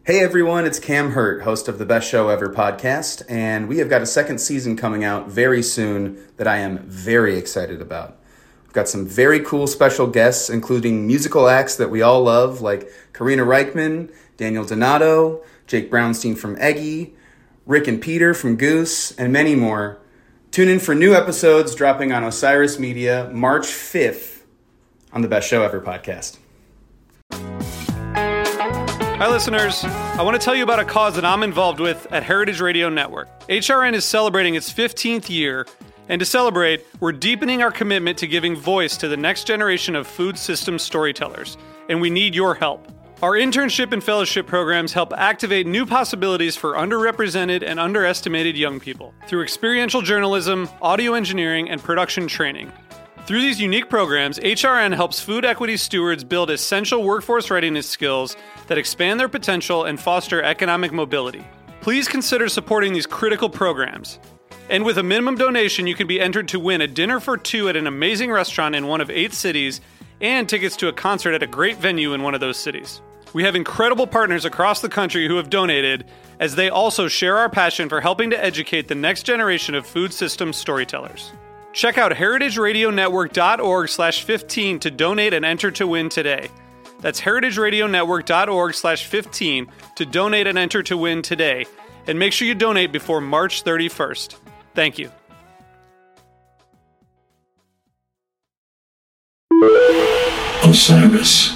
Hey everyone, it's Cam Hurt, host of the Best Show Ever podcast, and we have got a second season coming out very soon that I am very excited about. We've got some very cool special guests, including musical acts that we all love, like Karina Reichman, Daniel Donato, Jake Brownstein from Eggy, Rick and Peter from Goose, and many more. Tune in for new episodes dropping on Osiris Media March 5th on the Best Show Ever podcast. Hi, listeners. I want to tell you about a cause that I'm involved with at Heritage Radio Network. HRN is celebrating its 15th year, and to celebrate, we're deepening our commitment to giving voice to the next generation of food systems storytellers, and we need your help. Our internship and fellowship programs help activate new possibilities for underrepresented and underestimated young people through experiential journalism, audio engineering, and production training. Through these unique programs, HRN helps food equity stewards build essential workforce readiness skills that expand their potential and foster economic mobility. Please consider supporting these critical programs. And with a minimum donation, you can be entered to win a dinner for two at an amazing restaurant in one of 8 cities and tickets to a concert at a great venue in one of those cities. We have incredible partners across the country who have donated, as they also share our passion for helping to educate the next generation of food systems storytellers. Check out heritageradionetwork.org/15 to donate and enter to win today. That's heritageradionetwork.org/15 to donate and enter to win today. And make sure you donate before March 31st. Thank you. Osiris.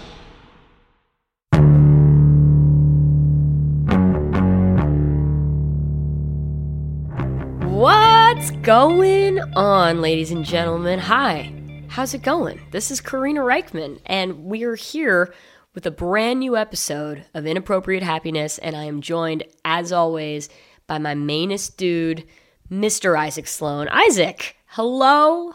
What's going on, ladies and gentlemen? Hi, how's it going? This is Karina Reichman, and we are here with a brand new episode of Inappropriate Happiness, and I am joined, as always, by my mainest dude, Mr. Isaac Sloan. Isaac, hello.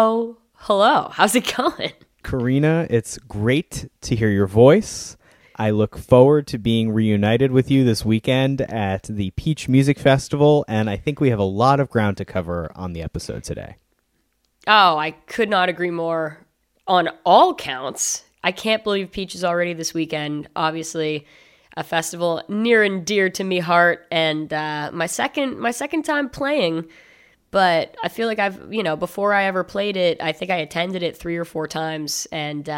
How's it going? Karina, it's great to hear your voice. I look forward to being reunited with you this weekend at the Peach Music Festival, and I think we have a lot of ground to cover on the episode today. Oh, I could not agree more on all counts. I can't believe Peach is already this weekend. Obviously, a festival near and dear to me heart, and my second time playing. But I feel like before I ever played it, I think I attended it 3 or 4 times, and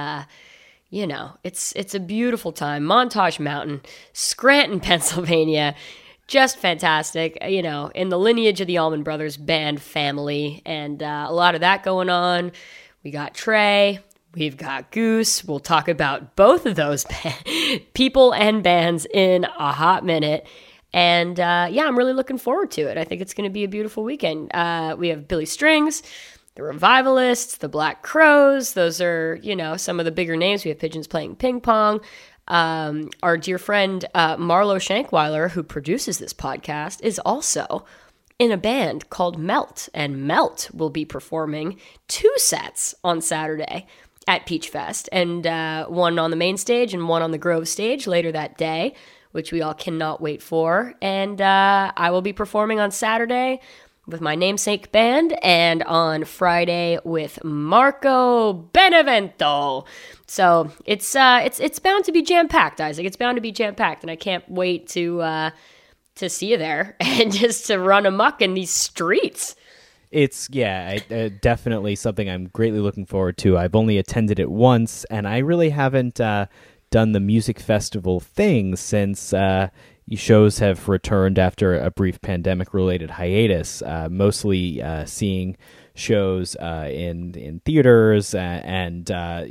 it's a beautiful time. Montage Mountain, Scranton, Pennsylvania. Just fantastic, in the lineage of the Allman Brothers band family, and a lot of that going on. We got Trey, we've got Goose. We'll talk about both of those people and bands in a hot minute. And I'm really looking forward to it. I think it's going to be a beautiful weekend. We have Billy Strings, the Revivalists, the Black Crows. Those are, some of the bigger names. We have Pigeons Playing Ping Pong. Our dear friend Marlo Shankweiler, who produces this podcast, is also in a band called Melt. And Melt will be performing 2 sets on Saturday at Peach Fest. And one on the main stage and one on the Grove stage later that day, which we all cannot wait for. And I will be performing on Saturday with my namesake band, and on Friday with Marco Benevento. So it's bound to be jam-packed, Isaac. It's bound to be jam-packed, and I can't wait to see you there and just to run amok in these streets. It's, definitely something I'm greatly looking forward to. I've only attended it once, and I really haven't done the music festival thing since shows have returned after a brief pandemic-related hiatus, mostly seeing shows in theaters but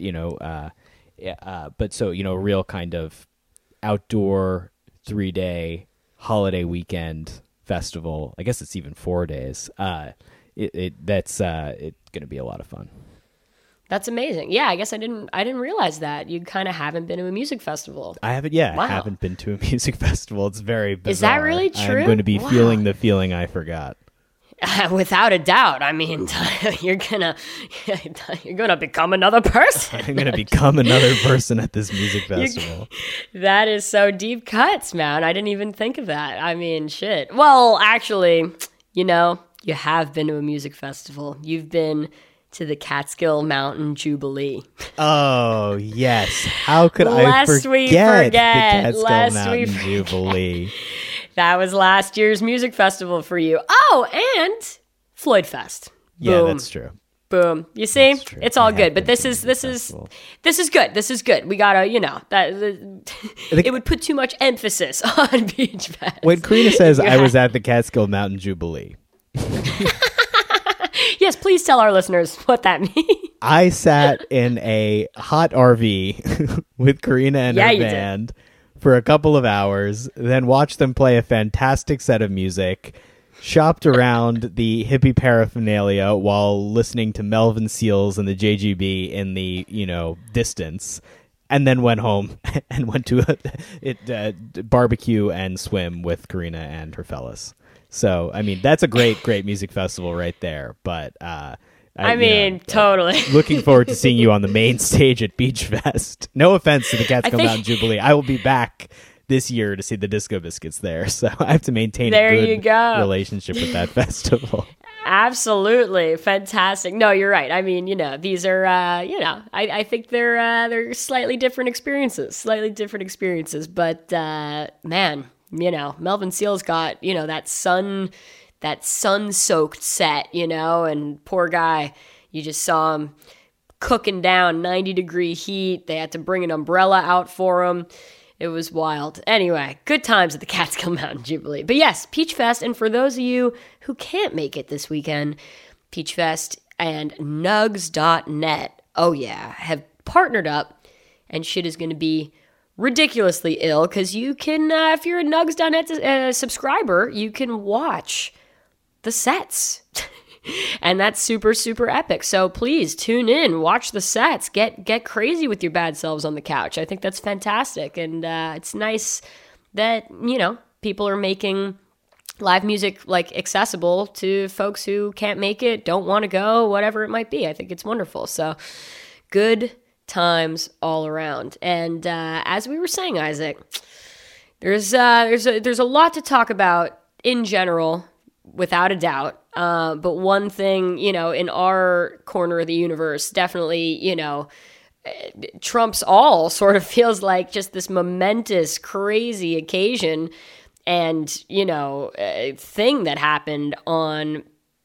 real kind of outdoor 3-day holiday weekend festival. I guess it's even 4 days. It's going to be a lot of fun. That's amazing. Yeah, I guess I didn't realize that. You kind of haven't been to a music festival. I haven't, Wow. I haven't been to a music festival. It's very bizarre. Is that really true? I'm going to be feeling the feeling I forgot. Without a doubt. I mean, you're gonna become another person. I'm gonna become another person at this music festival. That is so deep cuts, man. I didn't even think of that. I mean, shit. Well, actually, you have been to a music festival. You've been to the Catskill Mountain Jubilee. Oh, yes. How could I Lest forget, we the forget. Catskill Lest Mountain we forget. Jubilee? That was last year's music festival for you. Oh, and Floyd Fest. Yeah, Boom. that's true. Boom. You see, That's true. it's all I good. have But been this to is the this festival. is good. This is good. We gotta, it would put too much emphasis on Beach Fest. When Karina says I was at the Catskill Mountain Jubilee, Yes, please tell our listeners what that means. I sat in a hot RV with Karina and Yeah, her you did. band for a couple of hours, then watched them play a fantastic set of music, shopped around the hippie paraphernalia while listening to Melvin Seals and the JGB in the, distance, and then went home and went to a barbecue and swim with Karina and her fellas. So, I mean, that's a great music festival right there. But Totally. looking forward to seeing you on the main stage at Beach Fest. No offense to the Catskill Mountain Jubilee. I will be back this year to see the Disco Biscuits there. So I have to maintain There a you good go. relationship with that festival. Absolutely. Fantastic. No, you're right. I mean, these are, I think they're slightly different experiences, But, man, Melvin Seals got, that sun-soaked set, and poor guy, you just saw him cooking down 90-degree heat. They had to bring an umbrella out for him. It was wild. Anyway, good times at the Catskill Mountain Jubilee. But yes, Peach Fest, and for those of you who can't make it this weekend, Peach Fest and Nugs.net, oh yeah, have partnered up, and shit is going to be ridiculously ill, because you can, if you're a Nugs.net subscriber, you can watch the sets. And that's super, super epic. So please tune in, watch the sets, get crazy with your bad selves on the couch. I think that's fantastic. And it's nice that, people are making live music accessible to folks who can't make it, don't want to go, whatever it might be. I think it's wonderful. So good times all around. And as we were saying, Isaac, there's a lot to talk about in general, without a doubt. But one thing, in our corner of the universe, definitely, trumps all, sort of feels like just this momentous, crazy occasion and, thing that happened on,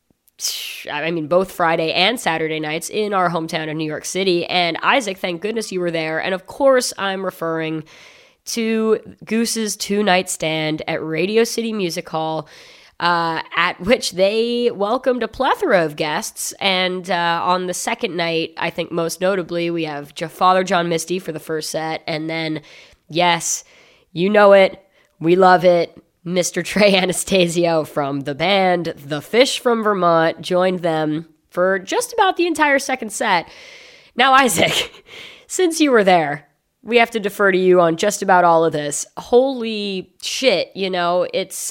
both Friday and Saturday nights in our hometown of New York City. And Isaac, thank goodness you were there. And of course, I'm referring to Goose's 2-night stand at Radio City Music Hall, at which they welcomed a plethora of guests. And on the second night, I think most notably, we have Father John Misty for the first set. And then, yes, you know it, we love it, Mr. Trey Anastasio from the band The Fish from Vermont joined them for just about the entire second set. Now, Isaac, since you were there, we have to defer to you on just about all of this. Holy shit, it's...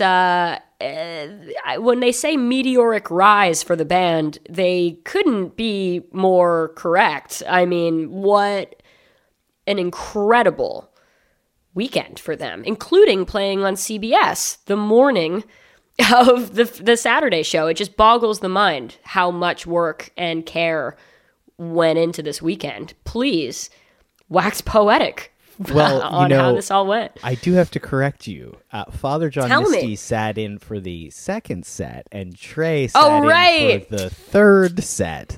when they say meteoric rise for the band, they couldn't be more correct. I mean, what an incredible weekend for them, including playing on CBS the morning of the Saturday show. It just boggles the mind how much work and care went into this weekend. Please wax poetic. Well, on how this all went. I do have to correct you. Father John Tell Misty me. sat in for the second set, and Trey sat in for the third set.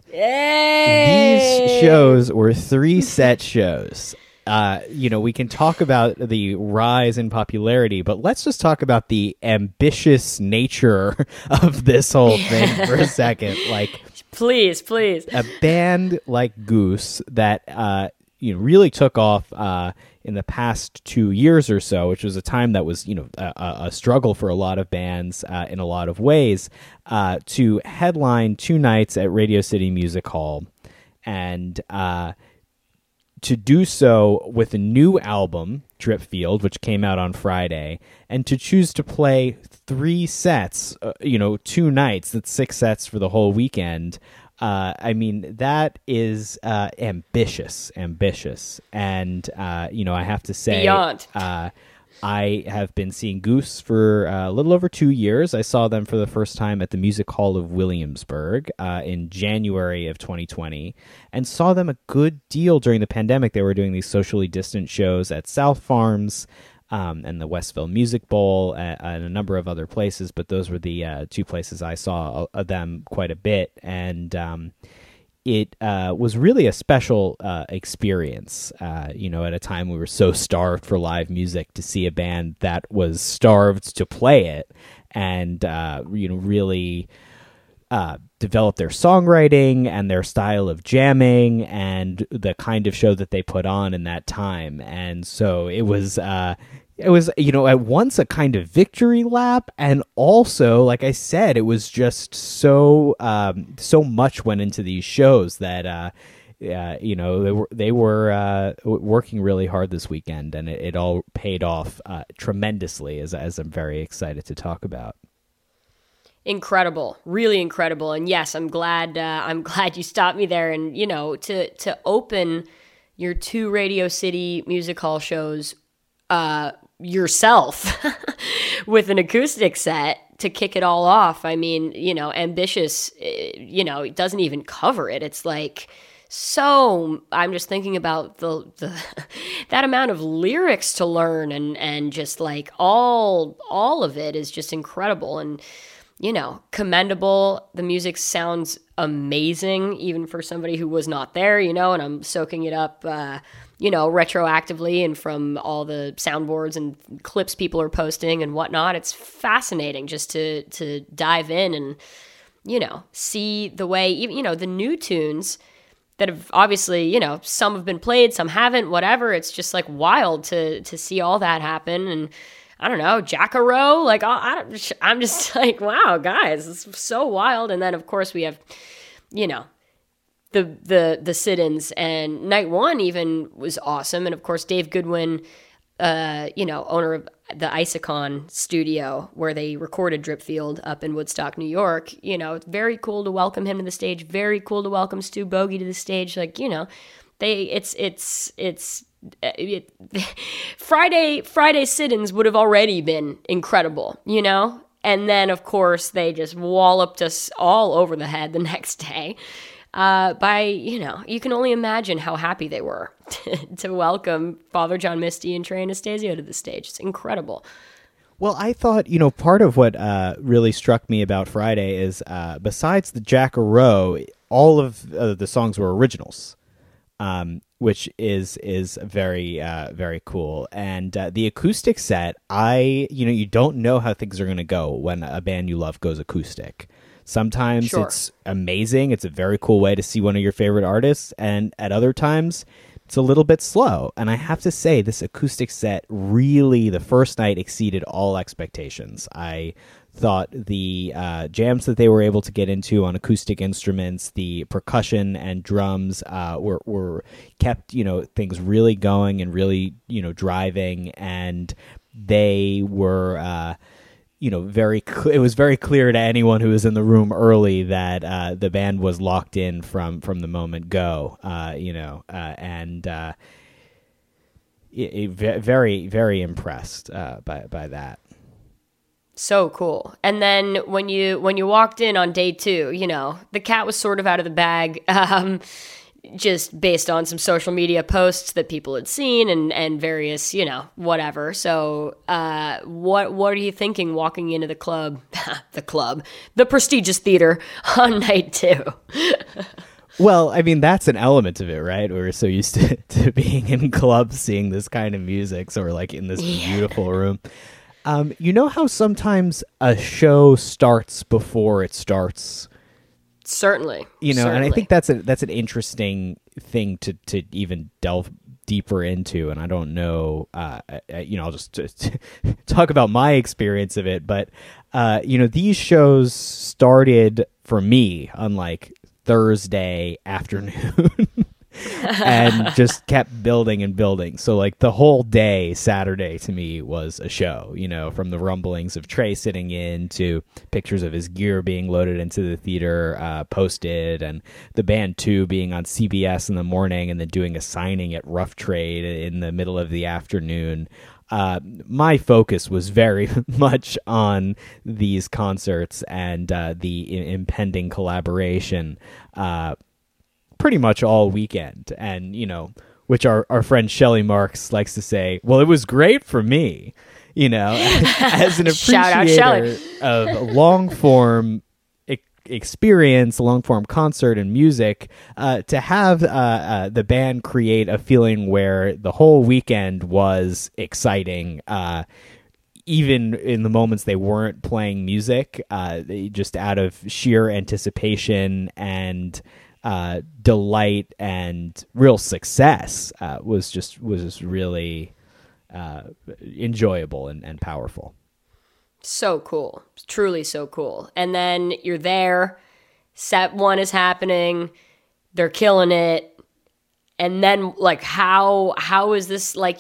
Yay! These shows were 3-set shows. We can talk about the rise in popularity, but let's just talk about the ambitious nature of this whole thing for a second. Please. A band like Goose that really took off in the past 2 years or so, which was a time that was a struggle for a lot of bands in a lot of ways, to headline 2 nights at Radio City Music Hall, and to do so with a new album, Dripfield, which came out on Friday, and to choose to play 3 sets, 2 nights, that's 6 sets for the whole weekend. That is ambitious. And, I have to say, Beyond. I have been seeing Goose for a little over 2 years. I saw them for the first time at the Music Hall of Williamsburg in January of 2020, and saw them a good deal during the pandemic. They were doing these socially distant shows at South Farms and the Westville Music Bowl and a number of other places, but those were the two places I saw them quite a bit, and it was really a special experience, at a time we were so starved for live music, to see a band that was starved to play it and, really develop their songwriting and their style of jamming and the kind of show that they put on in that time. And so it was, at once a kind of victory lap, and also, like I said, it was just so much went into these shows that they were working really hard this weekend, and it all paid off tremendously, as I'm very excited to talk about. Incredible, really incredible. And yes, I'm glad you stopped me there. And to open your 2 Radio City Music Hall shows yourself with an acoustic set to kick it all off. I mean, Ambitious, it doesn't even cover it. It's like, so I'm just thinking about the that amount of lyrics to learn, and just like all of it is just incredible and commendable. The music sounds amazing, even for somebody who was not there, and I'm soaking it up retroactively and from all the soundboards and clips people are posting and whatnot. It's fascinating just to dive in and, see the way, even, the new tunes that have obviously, some have been played, some haven't, whatever. It's just like wild to see all that happen. And I don't know, Jack-A-Row, like I'm just like, wow, guys, it's so wild. And then of course we have, the sit-ins, and night one even was awesome. And of course, Dave Goodwin, owner of the Isicon studio where they recorded Dripfield up in Woodstock, New York, it's very cool to welcome him to the stage. Very cool to welcome Stu Bogey to the stage. Like, Friday sit-ins would have already been incredible, and then of course they just walloped us all over the head the next day. You can only imagine how happy they were to welcome Father John Misty and Trey Anastasio to the stage. It's incredible. Well, I thought, part of what really struck me about Friday is, besides the Jack-A-Row, all of the songs were originals, which is very, very cool. And the acoustic set, you don't know how things are going to go when a band you love goes acoustic. Sometimes It's amazing. It's a very cool way to see one of your favorite artists. And at other times, it's a little bit slow. And I have to say, this acoustic set really, the first night, exceeded all expectations. I thought the jams that they were able to get into on acoustic instruments, the percussion and drums were kept, things really going and really, driving. And they were... it was very clear to anyone who was in the room early that the band was locked in from the moment go, very, very impressed by that. So cool. And then when you walked in on day 2, the cat was sort of out of the bag. Just based on some social media posts that people had seen and various, whatever. So what are you thinking walking into the club, the prestigious theater on night 2? Well, I mean, that's an element of it, right? We're so used to being in clubs, seeing this kind of music. So we're like in this beautiful room. You know how sometimes a show starts before it starts? Certainly. And I think that's an interesting thing to even delve deeper into. And I don't know, I'll just talk about my experience of it. But, these shows started for me on like Thursday afternoon and just kept building and building. So like the whole day, Saturday to me was a show, from the rumblings of Trey sitting in to pictures of his gear being loaded into the theater, posted, and the band too being on CBS in the morning and then doing a signing at Rough Trade in the middle of the afternoon. my focus was very much on these concerts and the impending collaboration pretty much all weekend. And, which our friend Shelley Marks likes to say, well, it was great for me, as an appreciator of long-form experience, long-form concert and music, to have the band create a feeling where the whole weekend was exciting, even in the moments they weren't playing music, just out of sheer anticipation and delight and real success, was just really enjoyable and powerful. So cool. Truly so cool. And then you're there, set one is happening, they're killing it. And then how is this what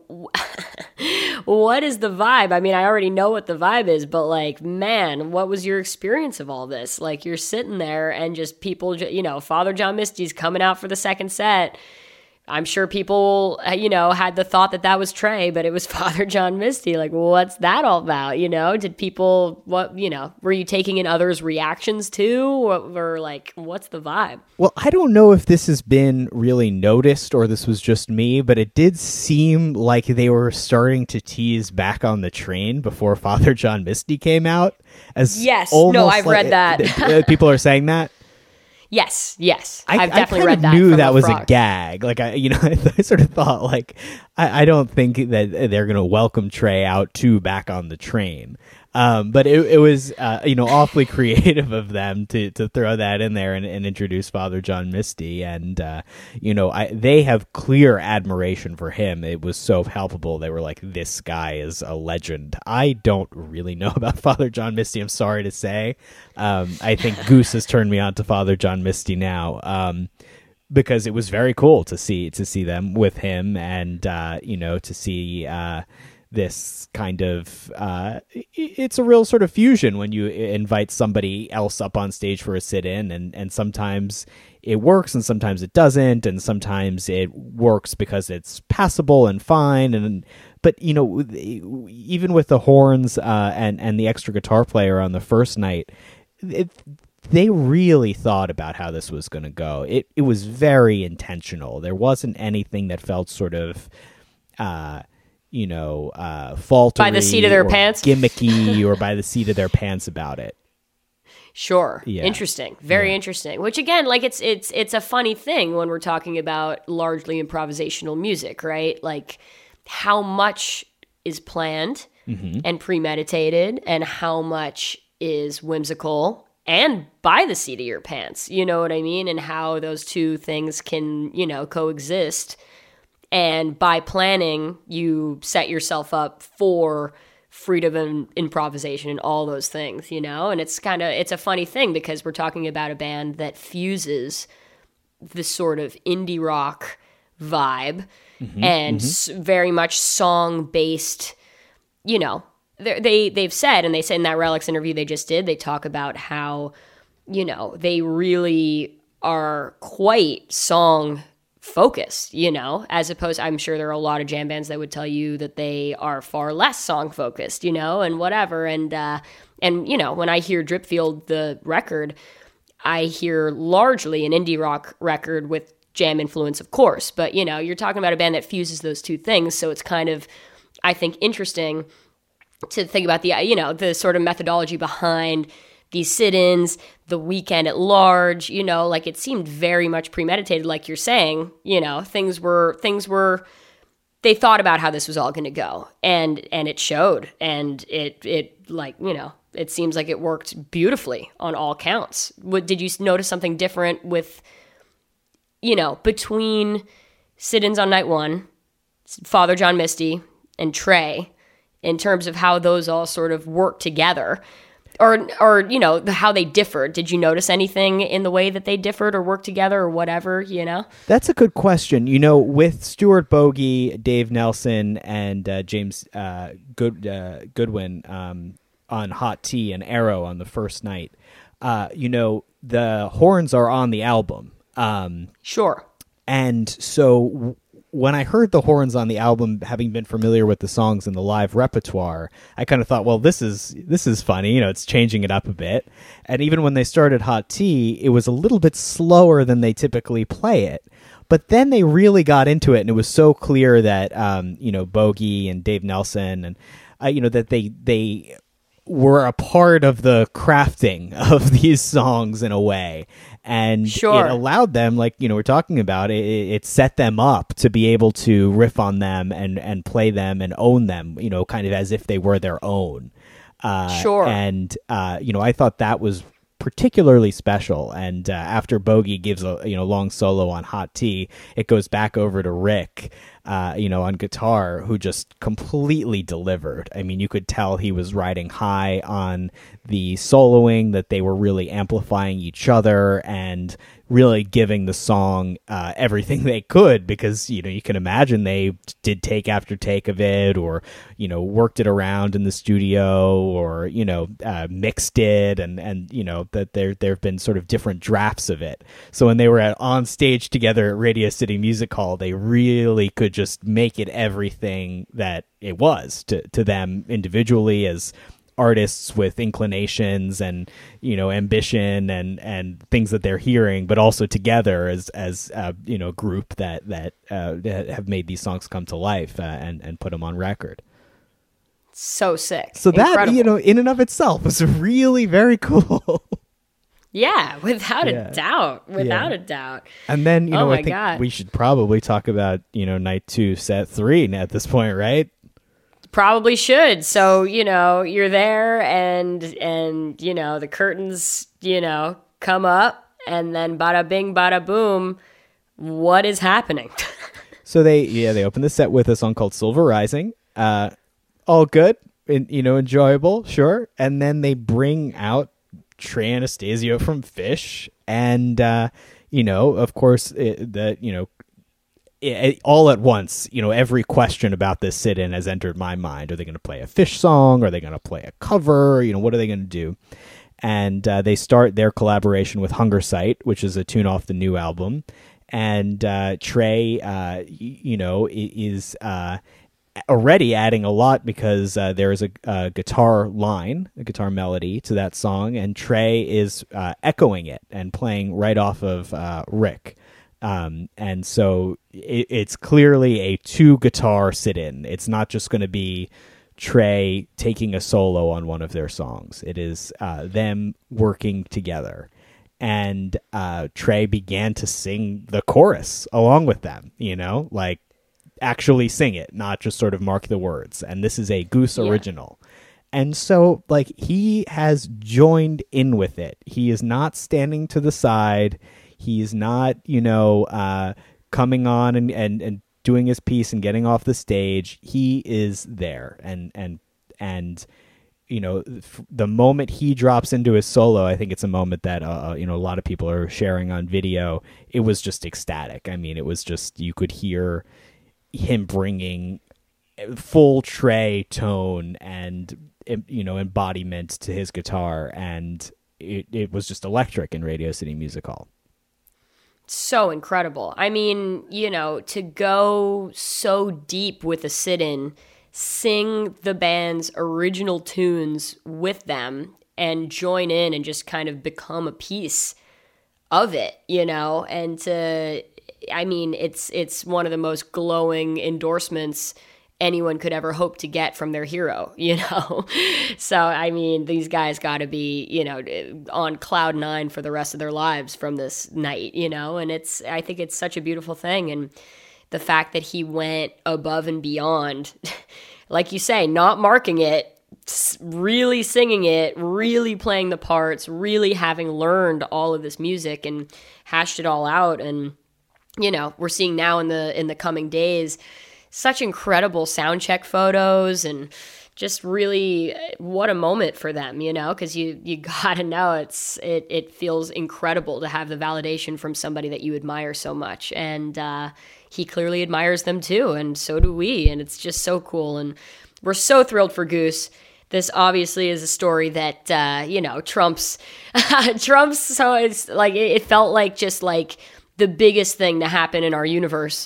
is the vibe? I mean, I already know what the vibe is, but man, what was your experience of all this? You're sitting there and just people, Father John Misty's coming out for the second set. I'm sure people, had the thought that was Trey, but it was Father John Misty. What's that all about? Did people, were you taking in others' reactions too? Or what's the vibe? Well, I don't know if this has been really noticed or this was just me, but it did seem like they were starting to tease Back on the Train before Father John Misty came out. Yes. No, I've read that. People are saying that. Yes. I've definitely read that. I knew that was Frog. A gag. I sort of thought I don't think that they're going to welcome Trey out to Back on the Train. But it was, awfully creative of them to throw that in there and introduce Father John Misty. And, they have clear admiration for him. It was so palpable. They were like, this guy is a legend. I don't really know about Father John Misty, I'm sorry to say. I think Goose has turned me on to Father John Misty now. Because it was very cool to see them with him and, to see, this kind of it's a real sort of fusion when you invite somebody else up on stage for a sit-in, and sometimes it works and sometimes it doesn't, and sometimes it works because it's passable and fine, but even with the horns and the extra guitar player on the first night, they really thought about how this was going to go. It was very intentional. There wasn't anything that felt sort of faltery by the seat of their pants, gimmicky, or by the seat of their pants about it. Sure. Yeah. Interesting. Very interesting. Which again, it's a funny thing when we're talking about largely improvisational music, right? How much is planned and premeditated, and how much is whimsical and by the seat of your pants. You know what I mean? And how those two things can, coexist. And by planning, you set yourself up for freedom and improvisation and all those things, And it's a funny thing because we're talking about a band that fuses this sort of indie rock vibe and very much song-based, they've said, and they said in that Relics interview they just did, they talk about how, they really are quite song focused, as opposed, I'm sure there are a lot of jam bands that would tell you that they are far less song focused, and whatever. And when I hear Dripfield, the record, I hear largely an indie rock record with jam influence, of course, but you're talking about a band that fuses those two things. So it's kind of, I think, interesting to think about the sort of methodology behind these sit-ins, the weekend at large, it seemed very much premeditated, like you're saying, things were, they thought about how this was all going to go, and it showed, and it seems like it worked beautifully on all counts. Did you notice something different with, between sit-ins on night one, Father John Misty and Trey, in terms of how those all sort of work together? Or how they differed. Did you notice anything in the way that they differed or worked together or whatever, That's a good question. With Stuart Bogey, Dave Nelson, and James Goodwin on Hot Tea and Arrow on the first night, the horns are on the album. Sure. And so when I heard the horns on the album, having been familiar with the songs in the live repertoire, I kind of thought, well, this is funny. It's changing it up a bit. And even when they started Hot Tea, it was a little bit slower than they typically play it. But then they really got into it, and it was so clear that Bogey and Dave Nelson and that they were a part of the crafting of these songs in a way. And Sure. It allowed them, like, we're talking about, it set them up to be able to riff on them and play them and own them, kind of as if they were their own. Sure. And, I thought that was particularly special. And after Bogey gives a long solo on Hot Tea, it goes back over to Rick, on guitar, who just completely delivered. I mean, you could tell he was riding high on the soloing, that they were really amplifying each other and really giving the song everything they could, because you can imagine they did take after take of it, or worked it around in the studio, or mixed it, and that there have been sort of different drafts of it. So when they were on stage together at Radio City Music Hall, they really could just make it everything that it was to them individually as artists with inclinations and ambition and things that they're hearing, but also together as a group that have made these songs come to life and put them on record. So sick. So that Incredible. in and of itself was really very cool. Yeah, without a doubt. Without a doubt. And then Oh my I think God. we should probably talk about night 2, set 3 at this point, right? Probably should. So, you're there and the curtains, come up, and then bada bing, bada boom. What is happening? So they open the set with a song called Silver Rising. All good, enjoyable, sure. And then they bring out Trey Anastasio from Phish, and of course, all at once, every question about this sit-in has entered my mind. Are they going to play a Phish song? Are they going to play a cover? What are they going to do? And they start their collaboration with Hunger Site, which is a tune off the new album. And Trey, is already adding a lot, because there is a guitar line, a guitar melody to that song, and Trey is echoing it and playing right off of Rick. And so it's clearly a 2-guitar sit-in. It's not just going to be Trey taking a solo on one of their songs. It is them working together. And Trey began to sing the chorus along with them, like actually sing it, not just sort of mark the words. And this is a Goose original. And so, like, he has joined in with it. He is not standing to the side. He's not, coming on and doing his piece and getting off the stage. He is there. And the moment he drops into his solo, I think it's a moment that, a lot of people are sharing on video. It was just ecstatic. I mean, it was just, you could hear him bringing full Trey tone and, embodiment to his guitar. And it was just electric in Radio City Music Hall. So incredible. I mean, to go so deep with a sit-in, sing the band's original tunes with them, and join in and just kind of become a piece of it, and it's one of the most glowing endorsements anyone could ever hope to get from their hero, So, I mean, these guys got to be, on cloud 9 for the rest of their lives from this night, and I think it's such a beautiful thing. And the fact that he went above and beyond, like you say, not marking it, really singing it, really playing the parts, really having learned all of this music and hashed it all out. And, we're seeing now in the coming days, such incredible sound check photos, and just really what a moment for them, because you gotta know it feels incredible to have the validation from somebody that you admire so much. And he clearly admires them too, and so do we, and it's just so cool. And we're so thrilled for Goose. This obviously is a story that trumps. So it's like it felt like just like the biggest thing to happen in our universe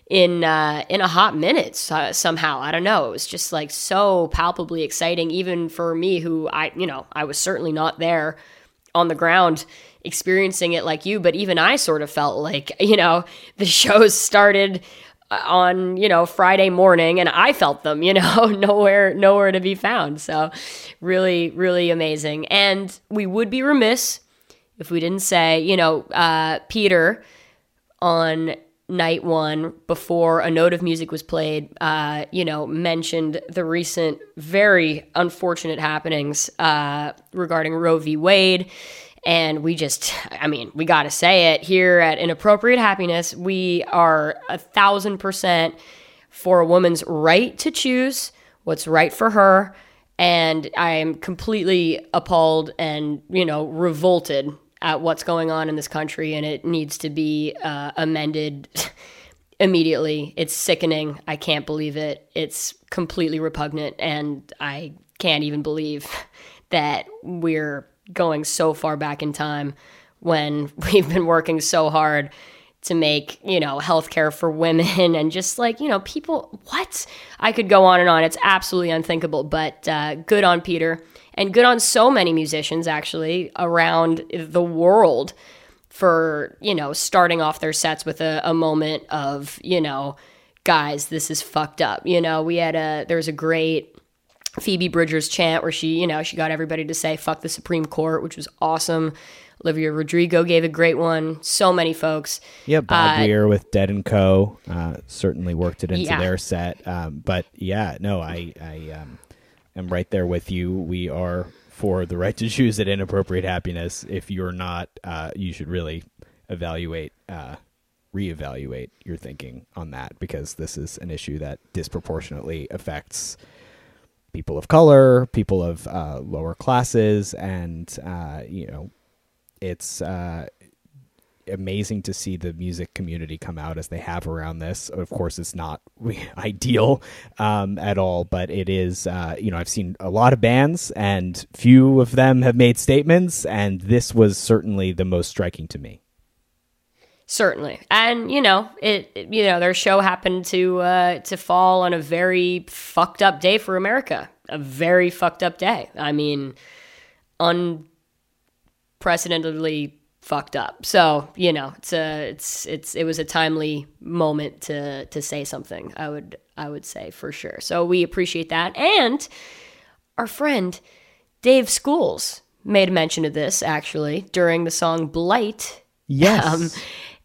in a hot minute somehow. I don't know. It was just like so palpably exciting, even for me, who I was certainly not there on the ground experiencing it like you, but even I sort of felt like, the shows started on, Friday morning, and I felt them, nowhere to be found. So really, really amazing. And we would be remiss if we didn't say, Peter on night one, before a note of music was played, mentioned the recent very unfortunate happenings regarding Roe v. Wade. And we got to say it here at Inappropriate Happiness. We are 1,000% for a woman's right to choose what's right for her. And I am completely appalled and, revolted at what's going on in this country. And it needs to be amended immediately. It's sickening. I can't believe it. It's completely repugnant. And I can't even believe that we're going so far back in time when we've been working so hard to make, healthcare for women and just like, people, what? I could go on and on. It's absolutely unthinkable, but good on Peter and good on so many musicians actually around the world for, starting off their sets with a moment of, guys, this is fucked up. There's a great Phoebe Bridgers chant where she got everybody to say fuck the Supreme Court, which was awesome. Olivia Rodrigo gave a great one. So many folks. Yeah, Bob Weir with Dead & Co. Certainly worked it into their set. But yeah, no, I am right there with you. We are for the right to choose at Inappropriate Happiness. If you're not, you should really reevaluate your thinking on that, because this is an issue that disproportionately affects people of color, people of lower classes, and it's amazing to see the music community come out as they have around this. Of course, it's not ideal at all, but it is. I've seen a lot of bands, and few of them have made statements, and this was certainly the most striking to me. Certainly. And, their show happened to fall on a very fucked up day for America. A very fucked up day. I mean, unprecedentedly fucked up. So, it was a timely moment to say something, I would say for sure. So we appreciate that. And our friend Dave Schools made mention of this actually during the song Blight. Yes.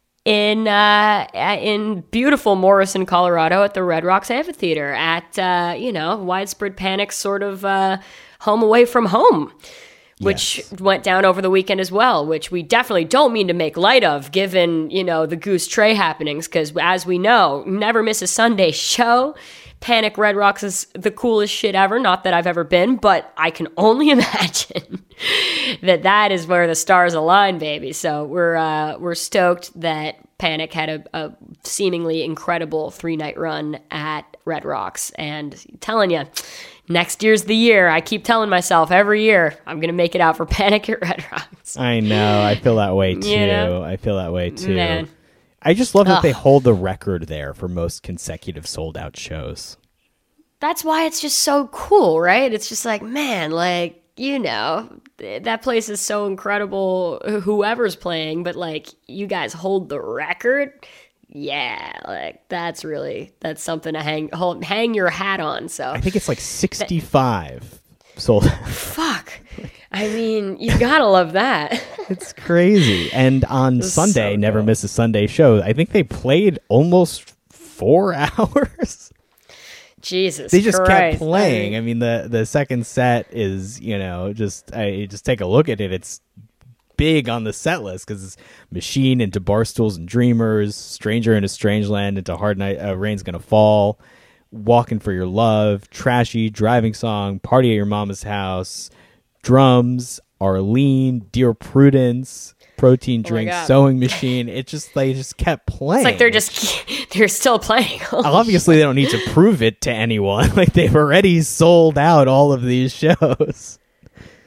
In beautiful Morrison, Colorado, at the Red Rocks Amphitheater at Widespread Panic's sort of home away from home, which went down over the weekend as well, which we definitely don't mean to make light of given, the Goose Tray happenings, because as we know, never miss a Sunday show. Panic Red Rocks is the coolest shit ever. Not that I've ever been, but I can only imagine that is where the stars align, baby. So we're stoked that Panic had a seemingly incredible 3-night run at Red Rocks. And I'm telling you, next year's the year. I keep telling myself every year I'm going to make it out for Panic at Red Rocks. I know. I feel that way too. I feel that way too. Man. I just love that they hold the record there for most consecutive sold-out shows. That's why it's just so cool, right? It's just like, man, like, that place is so incredible, whoever's playing, but, like, you guys hold the record? Yeah, like, that's something to hang your hat on, so. I think it's like 65 sold out. Fuck. I mean, you gotta love that. It's crazy. And on Sunday, Never Miss a Sunday show, I think they played almost 4 hours. Jesus They just Christ. kept playing. I mean, the second set is, just take a look at it. It's big on the set list because it's Machine into Barstools and Dreamers, Stranger into Strangeland, into Hard Night, Rain's Gonna Fall, Walking for Your Love, Trashy, Driving Song, Party at Your Mama's House, Drums, Arlene, Dear Prudence, Protein Drink, Sewing Machine. They just kept playing. It's like they're still playing. Obviously, they don't need to prove it to anyone. Like, they've already sold out all of these shows.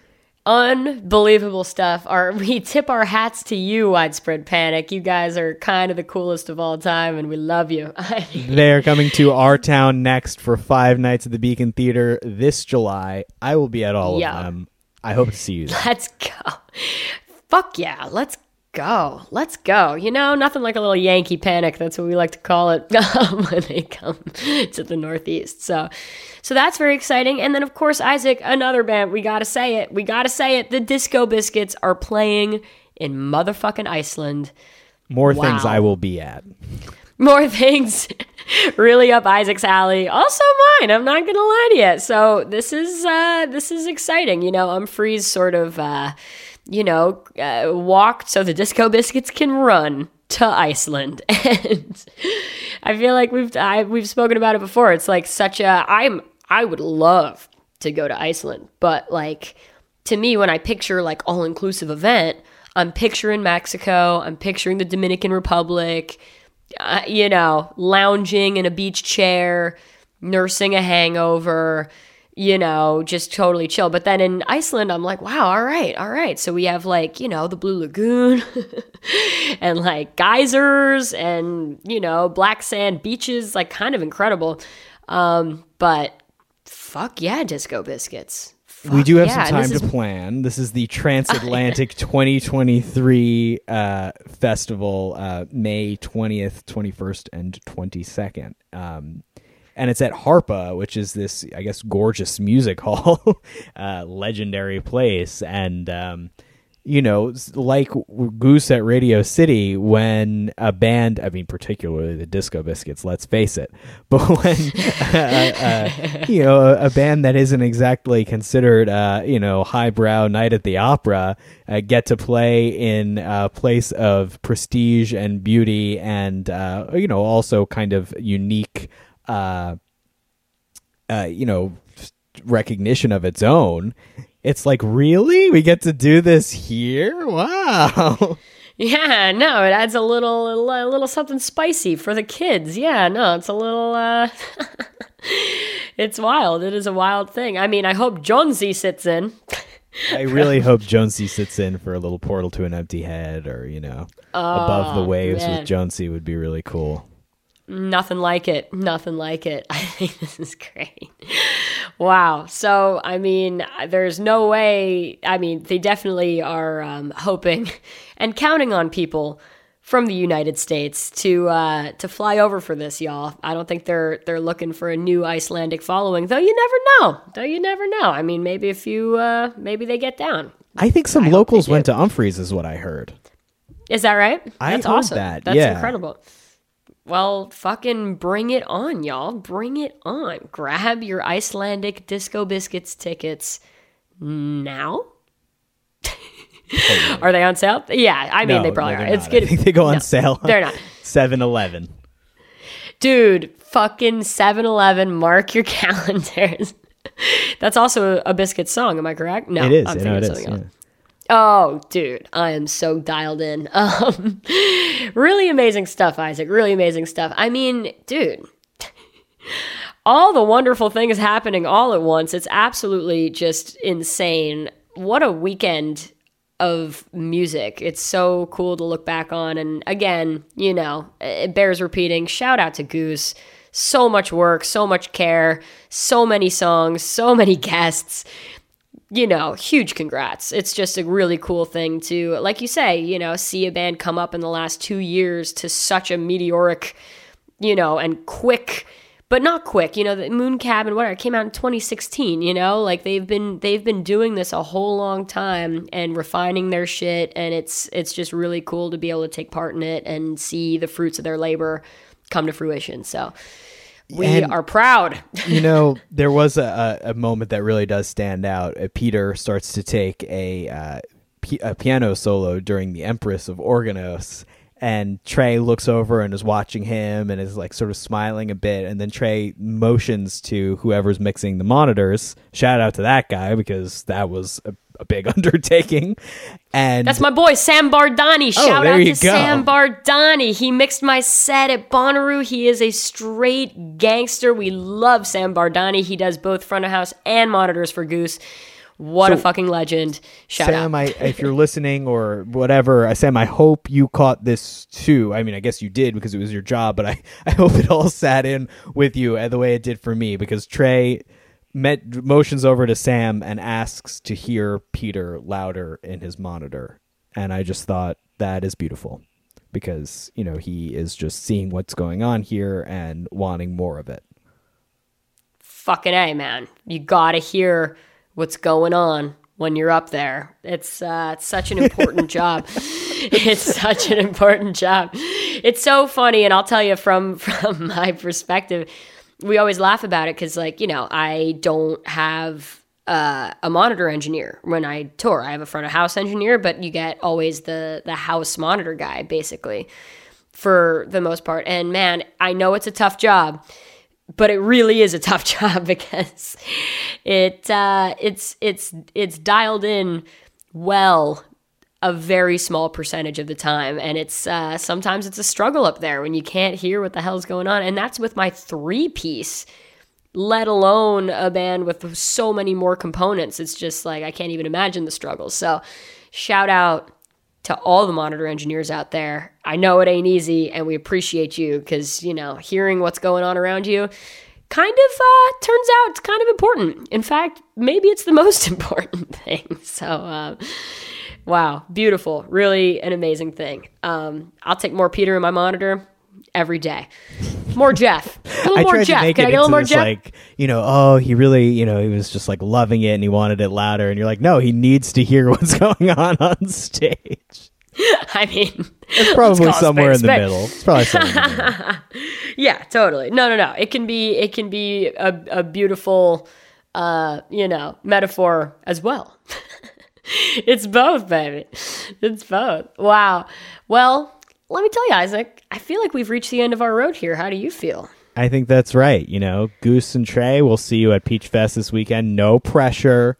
Unbelievable stuff. We tip our hats to you, Widespread Panic. You guys are kind of the coolest of all time, and we love you. They're coming to our town next for 5 nights at the Beacon Theater this July. I will be at all of them. I hope to see you there. Let's go. Fuck yeah, let's go. Let's go. You know, nothing like a little Yankee panic. That's what we like to call it when they come to the Northeast. So that's very exciting. And then, of course, Isaac, another band. We got to say it. The Disco Biscuits are playing in motherfucking Iceland. More things I will be at. More things really up Isaac's alley. Also mine. I'm not going to lie to you. So this is exciting. You know, Umphreys sort of... walked so the Disco Biscuits can run to Iceland. And I feel like we've spoken about it before. It's like I would love to go to Iceland, but like to me, when I picture like all-inclusive event, I'm picturing Mexico, I'm picturing the Dominican Republic, lounging in a beach chair, nursing a hangover, just totally chill. But then in Iceland, I'm like, wow, all right. So we have like, the Blue Lagoon and like geysers and, black sand beaches, like kind of incredible. But fuck yeah, Disco Biscuits. We do have some time to plan. This is the Transatlantic 2023 festival, May 20th, 21st, and 22nd. And it's at Harpa, which is this, I guess, gorgeous music hall, legendary place. And, like Goose at Radio City, when a band, I mean, particularly the Disco Biscuits, let's face it, but when, a band that isn't exactly considered, highbrow Night at the Opera, get to play in a place of prestige and beauty and, also kind of unique recognition of its own. It's like, really? We get to do this here? Wow. Yeah, no, it adds a little something spicy for the kids. Yeah, no, it's a little, it's wild. It is a wild thing. I mean, I hope Jonesy sits in. I really hope Jonesy sits in for a little Portal to an Empty Head or, Above the Waves with Jonesy would be really cool. Nothing like it. I think this is great. Wow. So, I mean, there's no way. I mean, they definitely are hoping and counting on people from the United States to fly over for this, y'all. I don't think they're looking for a new Icelandic following, though. You never know. I mean, maybe maybe they get down. I think some locals went to Umphreys, is what I heard. Is that right? That's awesome. That's incredible. Well, fucking bring it on, y'all. Bring it on. Grab your Icelandic Disco Biscuits tickets now. Are they on sale? Yeah, I mean, they probably are. It's good. I think they go on sale. They're not. 7-Eleven. Dude, fucking 7-Eleven, mark your calendars. That's also a Biscuit song, am I correct? No, it is. I'm thinking of something else. Oh, dude, I am so dialed in. Really amazing stuff, Isaac. Really amazing stuff. I mean, dude, all the wonderful things happening all at once. It's absolutely just insane. What a weekend of music. It's so cool to look back on. And again, it bears repeating. Shout out to Goose. So much work, so much care, so many songs, so many guests. Huge congrats. It's just a really cool thing to, like you say, see a band come up in the last 2 years to such a meteoric, and quick, but not quick, the Moon Cabin, whatever, it came out in 2016, like they've been doing this a whole long time and refining their shit. And it's just really cool to be able to take part in it and see the fruits of their labor come to fruition. So we are proud. There was a moment that really does stand out. Peter starts to take a piano solo during the Empress of Organos, and Trey looks over and is watching him and is like sort of smiling a bit, and then Trey motions to whoever's mixing the monitors. Shout out to that guy, because that was a big undertaking. And that's my boy Sam Bardani. Shout out to go. Sam Bardani. He mixed my set at Bonnaroo. He is a straight gangster. We love Sam Bardani. He does both front of house and monitors for Goose. What a fucking legend. Shout out. Sam, if you're listening or whatever, Sam, I hope you caught this too. I mean, I guess you did because it was your job, but I hope it all sat in with you the way it did for me, because Trey motions over to Sam and asks to hear Peter louder in his monitor. And I just thought that is beautiful because, he is just seeing what's going on here and wanting more of it. Fucking A, man. You gotta hear what's going on when you're up there. It's such an important job. It's such an important job. It's so funny, and I'll tell you from my perspective, we always laugh about it because, I don't have a monitor engineer when I tour. I have a front of house engineer, but you get always the house monitor guy, basically, for the most part. And man, I know it's a tough job, but it really is a tough job because it's dialed in well a very small percentage of the time, and it's sometimes it's a struggle up there when you can't hear what the hell's going on. And that's with my 3-piece, let alone a band with so many more components. It's just like I can't even imagine the struggle. So shout out to all the monitor engineers out there. I know it ain't easy, and we appreciate you because, hearing what's going on around you kind of turns out it's kind of important. In fact, maybe it's the most important thing. So, wow, beautiful. Really an amazing thing. I'll take more Peter in my monitor every day. More Jeff. A little more Jeff. Can I get a little more Jeff? Like, he really, he was just like loving it and he wanted it louder. And you're like, no, he needs to hear what's going on stage. I mean, it's probably somewhere in the middle. It's probably somewhere in the middle. Yeah, totally. No. It can be a beautiful, metaphor as well. It's both, baby. It's both. Wow. Well, let me tell you, Isaac, I feel like we've reached the end of our road here. How do you feel? I think that's right. Goose and Trey, we'll see you at Peach Fest this weekend. No pressure.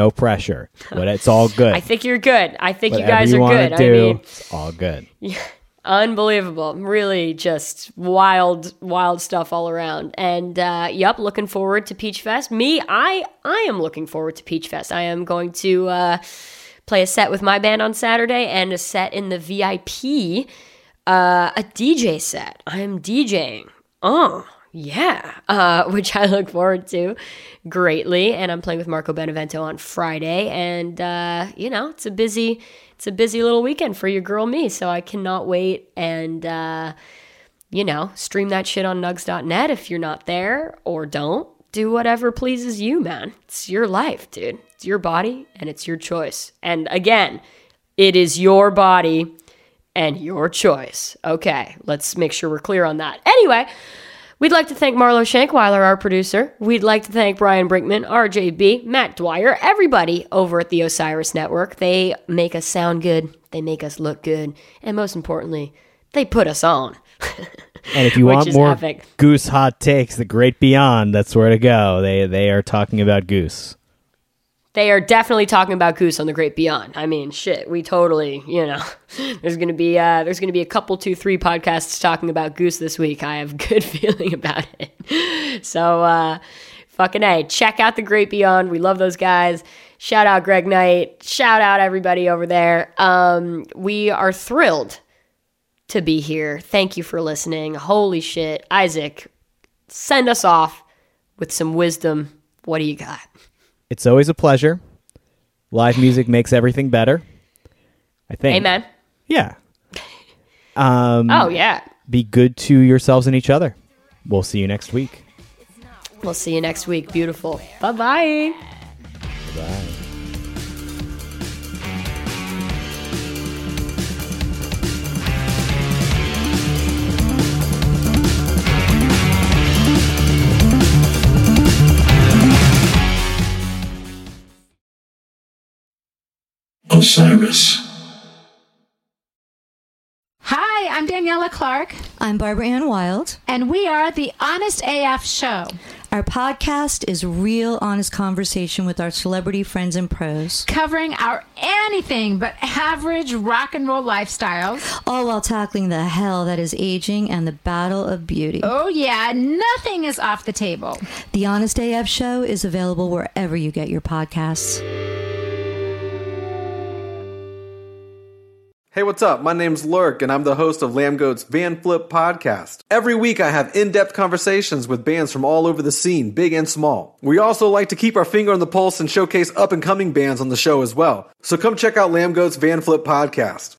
But it's all good. I think you're good. I think Whatever you guys are good. It's all good. Yeah, unbelievable. Really just wild stuff all around. And looking forward to Peach Fest. Me, I am looking forward to Peach Fest. I am going to play a set with my band on Saturday and a set in the VIP, a DJ set. I am DJing. Oh, yeah, which I look forward to greatly. And I'm playing with Marco Benevento on Friday. And, it's a busy little weekend for your girl me. So I cannot wait and, stream that shit on nugs.net if you're not there, or don't. Do whatever pleases you, man. It's your life, dude. It's your body and it's your choice. And again, it is your body and your choice. Okay, let's make sure we're clear on that. Anyway, we'd like to thank Marlo Shankweiler, our producer. We'd like to thank Brian Brinkman, RJB, Matt Dwyer, everybody over at the Osiris Network. They make us sound good. They make us look good. And most importantly, they put us on. And if you want more Goose hot takes, The Great Beyond, that's where to go. They are talking about Goose. They are definitely talking about Goose on The Great Beyond. I mean, shit, we totally, there's going to be a couple, 2-3 podcasts talking about Goose this week. I have a good feeling about it. So, fucking A, check out The Great Beyond. We love those guys. Shout out Greg Knight. Shout out everybody over there. We are thrilled to be here. Thank you for listening. Holy shit. Isaac, send us off with some wisdom. What do you got? It's always a pleasure. Live music makes everything better, I think. Amen. Yeah. Oh, yeah. Be good to yourselves and each other. We'll see you next week. We'll see you next week. Beautiful. Bye-bye. Bye. Osiris. Hi, I'm Daniela Clark. I'm Barbara Ann Wild. And we are the Honest AF Show. Our podcast is real, honest conversation with our celebrity friends and pros. Covering our anything but average rock and roll lifestyles. All while tackling the hell that is aging and the battle of beauty. Oh yeah, nothing is off the table. The Honest AF Show is available wherever you get your podcasts. Hey, what's up? My name's Lurk, and I'm the host of Lambgoat's Van Flip podcast. Every week I have in-depth conversations with bands from all over the scene, big and small. We also like to keep our finger on the pulse and showcase up-and-coming bands on the show as well. So come check out Lambgoat's Van Flip podcast.